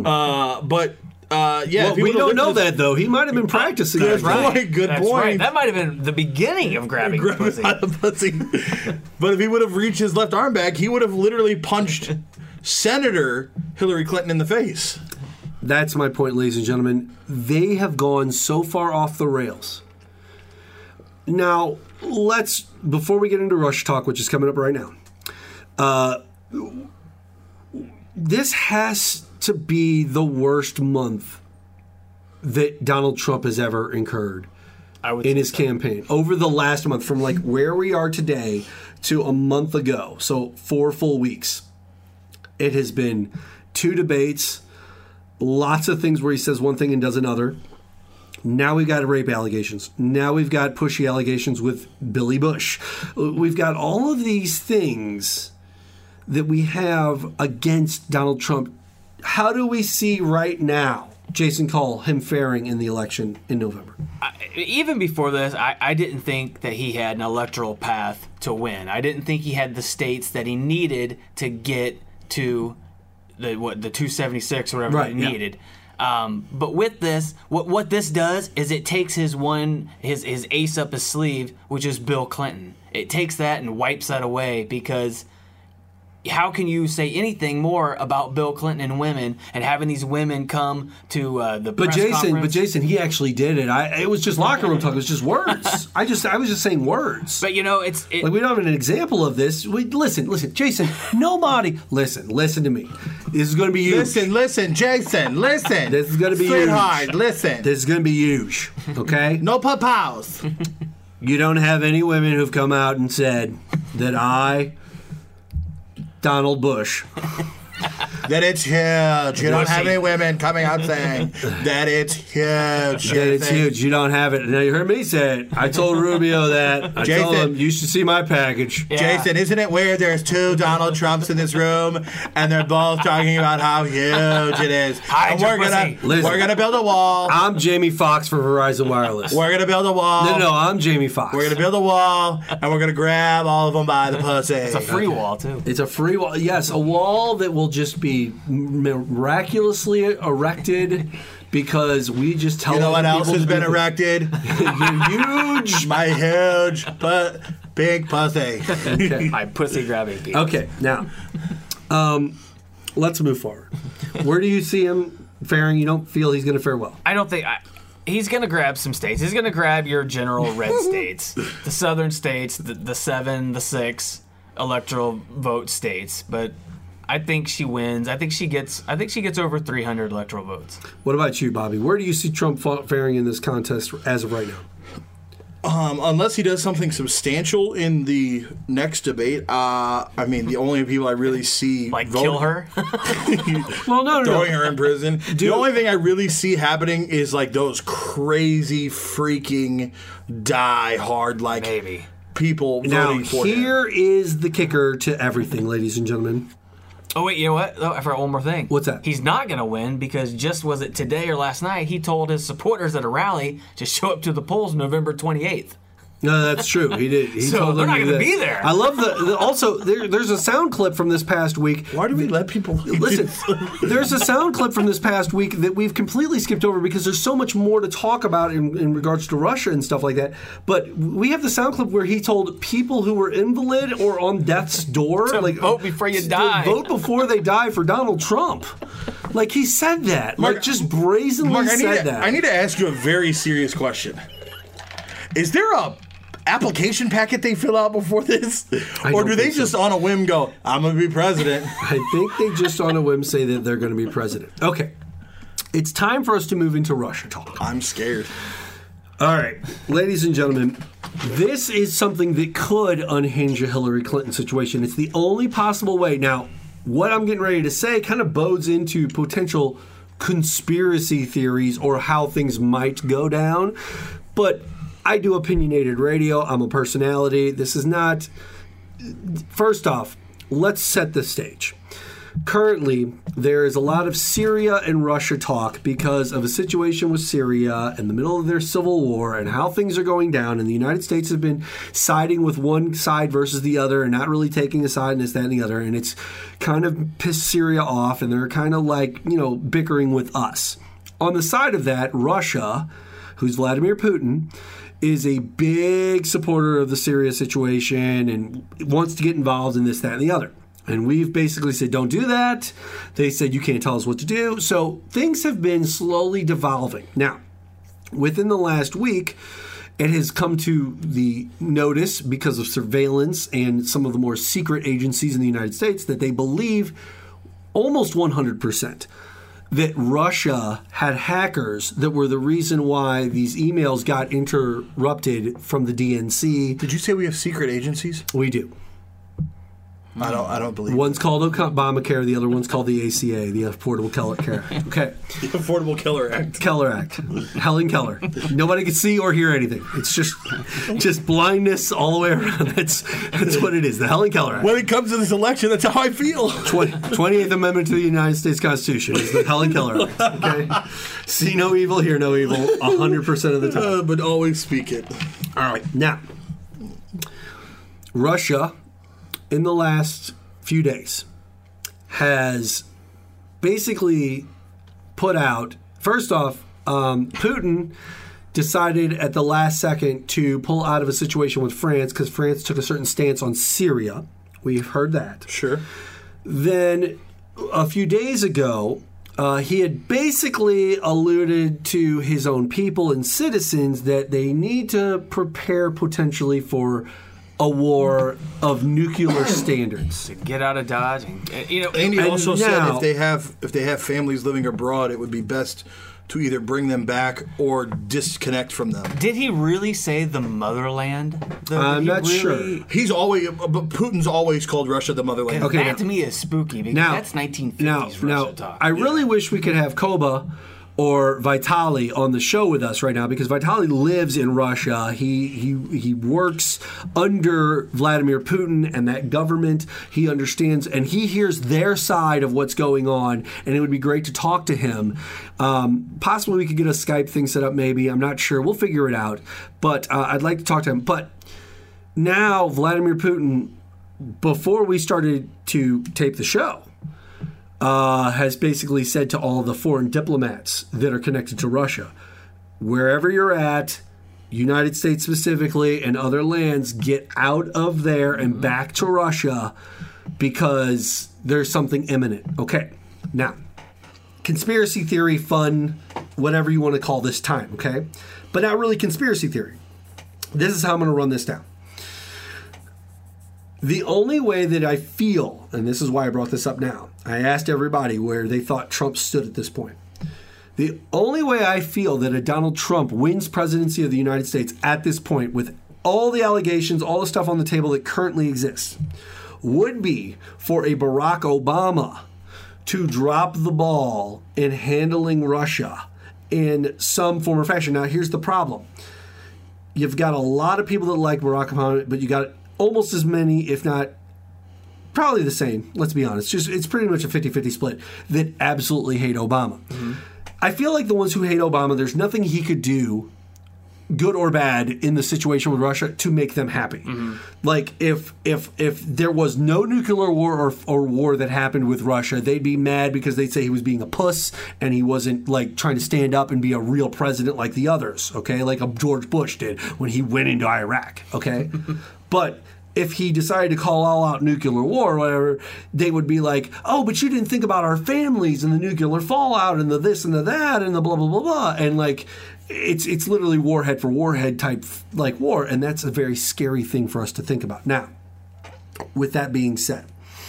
Yeah. Well, if he we would've don't know lifted that, though. He might have been practicing. Good that. point. Good That's point. right. That might have been the beginning of grabbing pussy. by the pussy. But if he would have reached his left arm back, he would have literally punched Senator Hillary Clinton in the face. That's my point, ladies and gentlemen. They have gone so far off the rails. Now, before we get into Russia talk, which is coming up right now, this has to be the worst month that Donald Trump has ever incurred in his campaign. Over the last month, from like where we are today to a month ago, so 4 full weeks, it has been 2 debates, lots of things where he says one thing and does another. Now we've got rape allegations. Now we've got pushy allegations with Billy Bush. We've got all of these things that we have against Donald Trump. How do we see right now, Jason Call, him faring in the election in November? Even before this, I didn't think that he had an electoral path to win. I didn't think he had the states that he needed to get to the 276 or whatever he needed. But with this, what this does is it takes his ace up his sleeve, which is Bill Clinton. It takes that and wipes that away, because how can you say anything more about Bill Clinton and women and having these women come to the press conference? But Jason, he actually did it. It was just locker room talk. It was just words. I was just saying words. But you know, like we don't have an example of this. Listen, Jason. Nobody, listen to me. This is going to be huge. Listen, Jason, listen. This is going to be huge. Sweetheart, listen. This is going to be huge. Okay. No papaws. You don't have any women who've come out and said that Donald Bush, that it's huge. You don't have any women coming out saying that it's huge. That it's huge. You don't have it. Now you heard me say it. I told Rubio that. I told him you should see my package. Yeah. Jason, isn't it weird? There's 2 Donald Trumps in this room, and they're both talking about how huge it is. And we're gonna build a wall. I'm Jamie Foxx for Verizon Wireless. We're gonna build a wall. No, I'm Jamie Foxx. We're gonna build a wall, and we're gonna grab all of them by the pussy. It's a free wall too. It's a free wall. Yes, a wall that will just be miraculously erected because we just tell. You know what else has been erected? You're huge. My huge big pussy. Okay. My pussy grabbing people. Okay, now let's move forward. Where do you see him faring? You don't feel he's going to fare well? I don't think. He's going to grab some states. He's going to grab your general red states, the southern states, the 7, the 6 electoral vote states. But I think she wins. I think she gets over 300 electoral votes. What about you, Bobby? Where do you see Trump faring in this contest as of right now? Unless he does something substantial in the next debate, I mean, the only people I really see kill her. Well, no, throwing her in prison. The only thing I really see happening is like those crazy freaking die hard maybe people voting for him. Here is the kicker to everything, ladies and gentlemen. Oh, wait, you know what? Oh, I forgot one more thing. What's that? He's not going to win because was it today or last night, he told his supporters at a rally to show up to the polls November 28th. No, that's true. He did. He so told they're them not going to be there. I love also, there's a sound clip from this past week. Why do we let people listen? There's a sound clip from this past week that we've completely skipped over because there's so much more to talk about in regards to Russia and stuff like that. But we have the sound clip where he told people who were invalid or on death's door to vote before you die. Vote before they die for Donald Trump. Like he said that. Mark, just brazenly said that. I need to ask you a very serious question. Is there a application packet they fill out before this? Or do they just on a whim go, I'm going to be president? I think they just on a whim say that they're going to be president. Okay. It's time for us to move into Russia talk. I'm scared. All right. Ladies and gentlemen, this is something that could unhinge a Hillary Clinton situation. It's the only possible way. Now, what I'm getting ready to say kind of bodes into potential conspiracy theories or how things might go down. But I do opinionated radio. I'm a personality. This is not... First off, let's set the stage. currently there is a lot of Syria and Russia talk because of a situation with Syria in the middle of their civil war and how things are going down. And the United States have been siding with one side versus the other and not really taking a side and this, that, and the other. And it's kind of pissed Syria off, and they're kind of like, bickering with us. On the side of that, Russia, who's Vladimir Putin, is a big supporter of the Syria situation and wants to get involved in this, that, and the other. And we've basically said, don't do that. They said, you can't tell us what to do. So things have been slowly devolving. Now, within the last week, it has come to the notice because of surveillance and some of the more secret agencies in the United States that they believe almost 100% that Russia had hackers that were the reason why these emails got interrupted from the DNC. Did you say we have secret agencies? We do. I don't believe one's called Obamacare, the other one's called the ACA, the Affordable Care Act. Okay. The Affordable Keller Act. Keller Act. Helen Keller. Nobody can see or hear anything. It's just blindness all the way around. That's what it is. The Helen Keller Act. When it comes to this election, that's how I feel. 28th Amendment to the United States Constitution is the Helen Keller Act. Okay. See no evil, hear no evil, 100% of the time. But always speak it. All right. Now, Russia, in the last few days, has basically put out, first off, Putin decided at the last second to pull out of a situation with France because France took a certain stance on Syria. We've heard that. Sure. Then a few days ago, he had basically alluded to his own people and citizens that they need to prepare potentially for a war of nuclear standards. To get out of Dodge. And he also said if they have families living abroad, it would be best to either bring them back or disconnect from them. Did he really say the motherland? I'm not sure. Putin's always called Russia the motherland. Okay, that to me is spooky because that's 1950s Russia talk. I really wish we could have Koba or Vitali on the show with us right now because Vitali lives in Russia. He works under Vladimir Putin and that government. He understands and he hears their side of what's going on, and it would be great to talk to him. Possibly we could get a Skype thing set up maybe. I'm not sure. We'll figure it out. But I'd like to talk to him. But now Vladimir Putin, before we started to tape the show, has basically said to all the foreign diplomats that are connected to Russia, wherever you're at, United States specifically and other lands, get out of there and back to Russia because there's something imminent. Okay, now, conspiracy theory, fun, whatever you want to call this time, okay? But not really conspiracy theory. This is how I'm going to run this down. The only way that I feel, and this is why I brought this up now, I asked everybody where they thought Trump stood at this point. The only way I feel that a Donald Trump wins presidency of the United States at this point, with all the allegations, all the stuff on the table that currently exists, would be for a Barack Obama to drop the ball in handling Russia in some form or fashion. Now, here's the problem. You've got a lot of people that like Barack Obama, but you got almost as many, if not probably the same, let's be honest. It's pretty much a 50-50 split that absolutely hate Obama. Mm-hmm. I feel like the ones who hate Obama, there's nothing he could do, good or bad, in the situation with Russia to make them happy. Mm-hmm. Like, if there was no nuclear war or war that happened with Russia, they'd be mad because they'd say he was being a puss and he wasn't, like, trying to stand up and be a real president like the others, okay? Like George Bush did when he went into Iraq, okay? But if he decided to call all out nuclear war or whatever, they would be like, oh, but you didn't think about our families and the nuclear fallout and the this and the that and the blah, blah, blah, blah. And, like, it's literally warhead for warhead type, like, war. And that's a very scary thing for us to think about. Now, with that being said,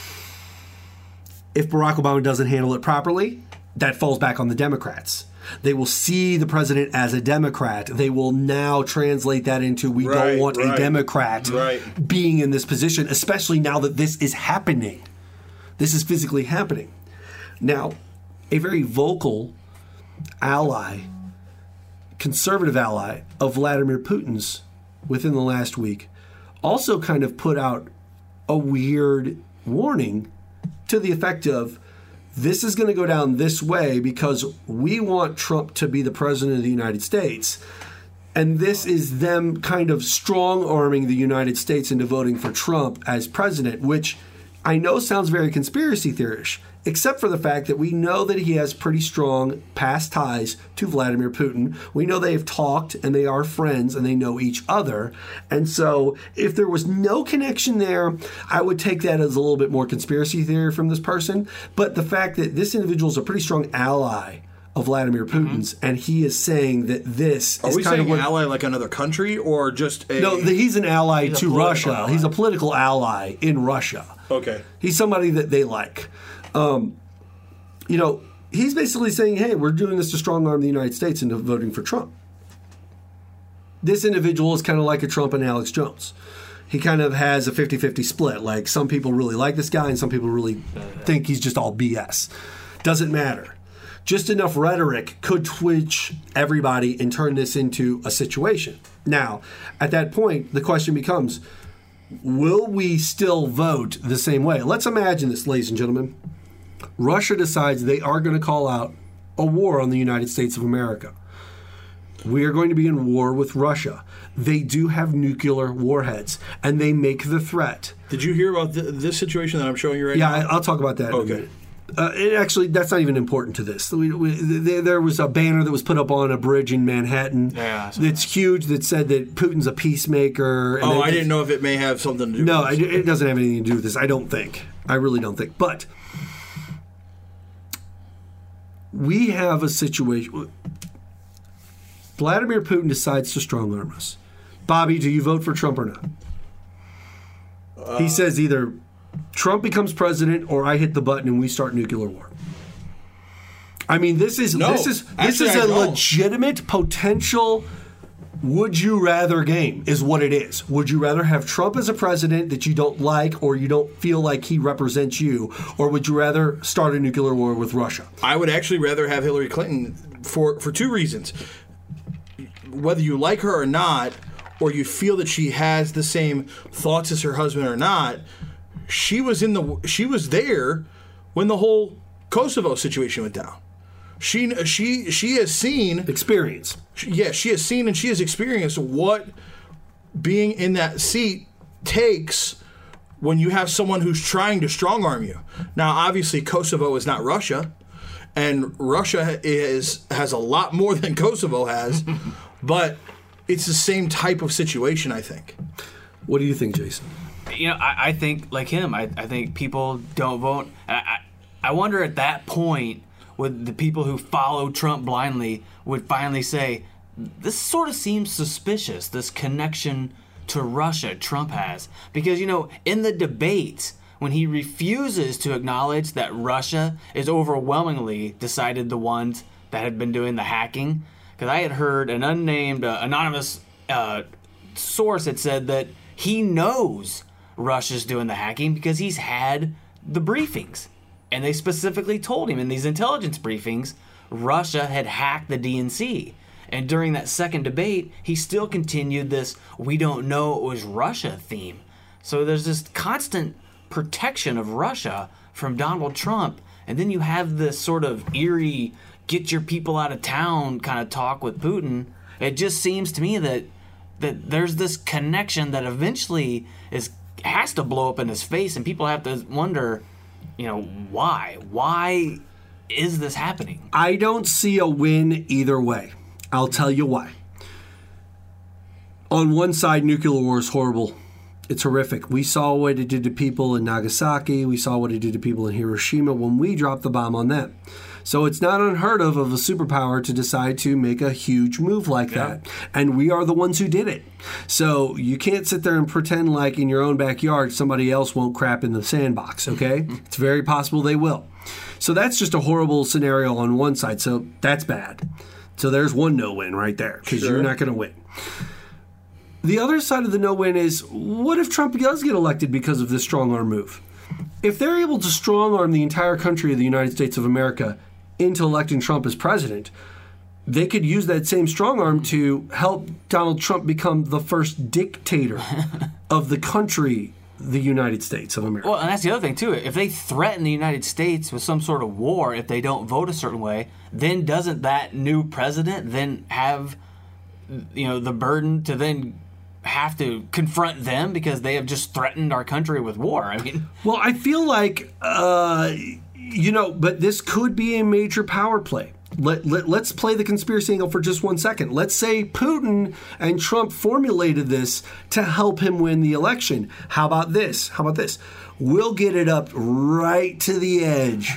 if Barack Obama doesn't handle it properly, that falls back on the Democrats. They will see the president as a Democrat. They will now translate that into we don't want a Democrat being in this position, especially now that this is happening. This is physically happening. Now, a very vocal ally, conservative ally of Vladimir Putin's within the last week, also kind of put out a weird warning to to the effect of, this is going to go down this way because we want Trump to be the president of the United States. And this is them kind of strong-arming the United States into voting for Trump as president, which I know sounds very conspiracy theory-ish, except for the fact that we know that he has pretty strong past ties to Vladimir Putin. We know they've talked and they are friends and they know each other. And so if there was no connection there, I would take that as a little bit more conspiracy theory from this person. But the fact that this individual is a pretty strong ally of Vladimir Putin's, and he is saying that this Are is we kind saying of ally like another country or just a... No, he's an ally He's a to political Russia. ally. He's a political ally in Russia. Okay. He's somebody that they like. He's basically saying, hey, we're doing this to strong-arm the United States into voting for Trump. This individual is kind of like a Trump and Alex Jones. He kind of has a 50-50 split. Like, some people really like this guy and some people really think he's just all BS. Doesn't matter. Just enough rhetoric could twitch everybody and turn this into a situation. Now, at that point, the question becomes, will we still vote the same way? Let's imagine this, ladies and gentlemen. Russia decides they are going to call out a war on the United States of America. We are going to be in war with Russia. They do have nuclear warheads, and they make the threat. Did you hear about this situation that I'm showing you right now? Yeah, I'll talk about that in a minute. Actually, that's not even important to this. There was a banner that was put up on a bridge in Manhattan that's huge that said that Putin's a peacemaker. And I didn't know if it may have something to do with this. No, it doesn't have anything to do with this. I don't think. I really don't think. But we have a situation. Vladimir Putin decides to strong-arm us. Bobby, do you vote for Trump or not? He says either Trump becomes president or I hit the button and we start nuclear war. I mean, this is a legitimate potential would you rather game is what it is. Would you rather have Trump as a president that you don't like or you don't feel like he represents you, or would you rather start a nuclear war with Russia? I would actually rather have Hillary Clinton for two reasons. Whether you like her or not, or you feel that she has the same thoughts as her husband or not, she was there when the whole Kosovo situation went down. She has seen experience. She has seen and she has experienced what being in that seat takes when you have someone who's trying to strong-arm you. Now, obviously, Kosovo is not Russia, and Russia has a lot more than Kosovo has, but it's the same type of situation, I think. What do you think, Jason? I think, like him, I think people don't vote. I wonder at that point, would the people who follow Trump blindly would finally say, this sort of seems suspicious, this connection to Russia Trump has. Because, in the debates, when he refuses to acknowledge that Russia is overwhelmingly decided the ones that have been doing the hacking, because I had heard an unnamed, anonymous source that said that he knows Russia's doing the hacking because he's had the briefings. And they specifically told him in these intelligence briefings, Russia had hacked the DNC. And during that second debate, he still continued this, we don't know it was Russia theme. So there's this constant protection of Russia from Donald Trump. And then you have this sort of eerie, get your people out of town kind of talk with Putin. It just seems to me that there's this connection that eventually has to blow up in his face, and people have to wonder, why? Why is this happening? I don't see a win either way. I'll tell you why. On one side, nuclear war is horrible. It's horrific. We saw what it did to people in Nagasaki. We saw what it did to people in Hiroshima when we dropped the bomb on them. So it's not unheard of a superpower to decide to make a huge move like that. And we are the ones who did it. So you can't sit there and pretend like in your own backyard somebody else won't crap in the sandbox, okay? It's very possible they will. So that's just a horrible scenario on one side. So that's bad. So there's one no-win right there because you're not going to win. The other side of the no-win is, what if Trump does get elected because of this strong-arm move? If they're able to strong-arm the entire country of the United States of America into electing Trump as president, they could use that same strong arm to help Donald Trump become the first dictator of the country the United States of America. Well, and that's the other thing, too. If they threaten the United States with some sort of war if they don't vote a certain way, then doesn't that new president then have, the burden to then have to confront them because they have just threatened our country with war? I mean... Well, I feel like, but this could be a major power play. Let's play the conspiracy angle for just 1 second. Let's say Putin and Trump formulated this to help him win the election. How about this? We'll get it up right to the edge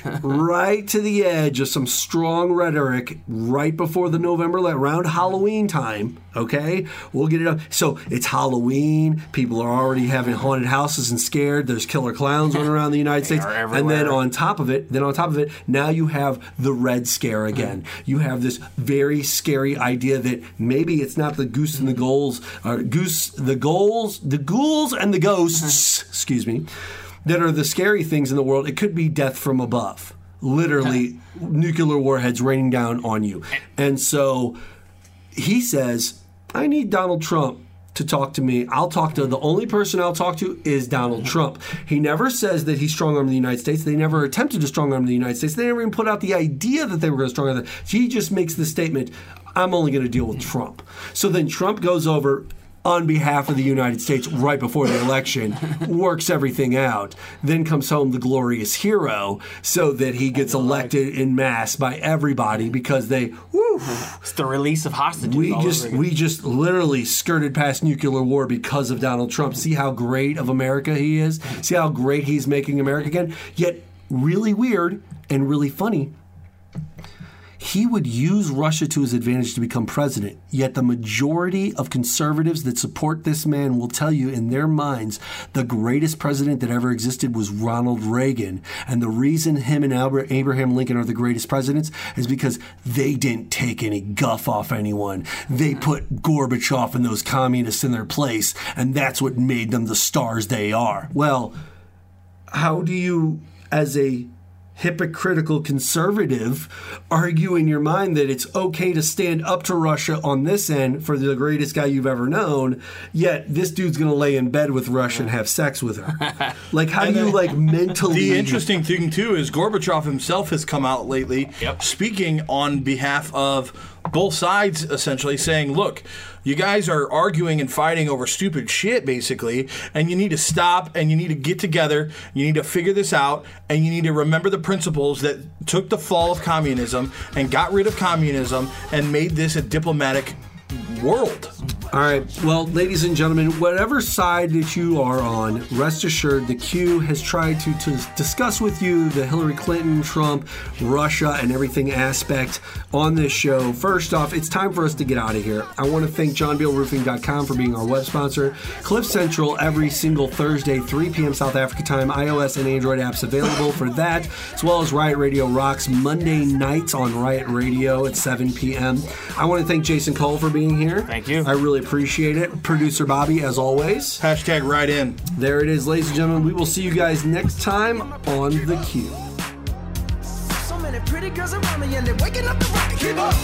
of some strong rhetoric right before the November, around Halloween time, okay? We'll get it up. So it's Halloween. People are already having haunted houses and scared. There's killer clowns running around the United States. And then on top of it, now you have the Red Scare again. You have this very scary idea that maybe it's not the goose and the ghouls, the ghouls and the ghosts, excuse me, that are the scary things in the world. It could be death from above. Literally, nuclear warheads raining down on you. And so he says, I need Donald Trump to talk to me. The only person I'll talk to is Donald Trump. He never says that he strong-armed the United States. They never attempted to strong-arm the United States. They never even put out the idea that they were going to strong-arm them. He just makes the statement, I'm only going to deal with Trump. So then Trump goes over on behalf of the United States right before the election, works everything out, then comes home the glorious hero so that he gets elected en masse by everybody because it's the release of hostages. We just literally skirted past nuclear war because of Donald Trump. See how great of America he is? See how great he's making America again? Yet really weird and really funny, he would use Russia to his advantage to become president. Yet the majority of conservatives that support this man will tell you in their minds the greatest president that ever existed was Ronald Reagan. And the reason him and Abraham Lincoln are the greatest presidents is because they didn't take any guff off anyone. They put Gorbachev and those communists in their place, and that's what made them the stars they are. Well, how do you, as a hypocritical conservative, argue in your mind that it's okay to stand up to Russia on this end for the greatest guy you've ever known, yet this dude's going to lay in bed with Russia and have sex with her? Like, how do you, mentally... The interesting thing, too, is Gorbachev himself has come out lately speaking on behalf of both sides, essentially saying, look, you guys are arguing and fighting over stupid shit, basically, and you need to stop and you need to get together. You need to figure this out, and you need to remember the principles that took the fall of communism and got rid of communism and made this a diplomatic world. All right. Well, ladies and gentlemen, whatever side that you are on, rest assured the Q has tried to discuss with you the Hillary Clinton, Trump, Russia, and everything aspect on this show. First off, it's time for us to get out of here. I want to thank JohnBaleRoofing.com for being our web sponsor. Cliff Central every single Thursday, 3 p.m. South Africa time. iOS and Android apps available for that, as well as Riot Radio Rocks Monday nights on Riot Radio at 7 p.m. I want to thank Jason Cole for being here. Thank you. I really appreciate it. Producer Bobby, as always. Hashtag right in. There it is, ladies and gentlemen. We will see you guys next time on The Q. So many pretty girls around me and they're waking up the rocket. Keep up.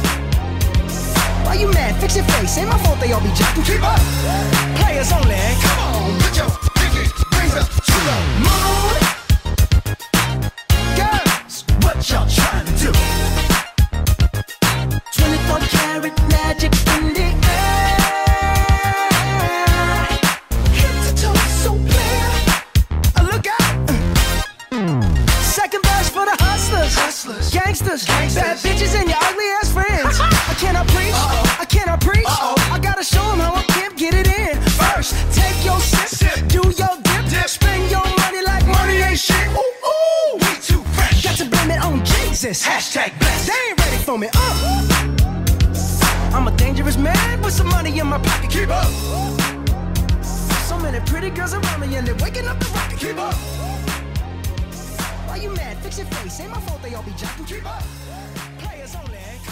Why you mad? Fix your face. Ain't my fault they all be jacking. Keep up. Players only. Come on, put your pinky rings up to the moon. Girls, what y'all trying to do? 24 karat magic in the air. Head to toe so clear. Look out. Second verse for the hustlers, gangsters, bad bitches and your ugly ass friends. I cannot preach, I cannot preach. I gotta show them how I can't get it in. First, take your sip, do your dip, spend your money like money ain't shit. Ooh, ooh, we too fresh. Got to blame it on Jesus. Hashtag blessed. They ain't ready for me. I'm a dangerous man with some money in my pocket. Keep up. So many pretty girls around me and they're waking up the rocket. Keep up. Why you mad? Fix your face. Ain't my fault they all be jacking. Keep up. Players only.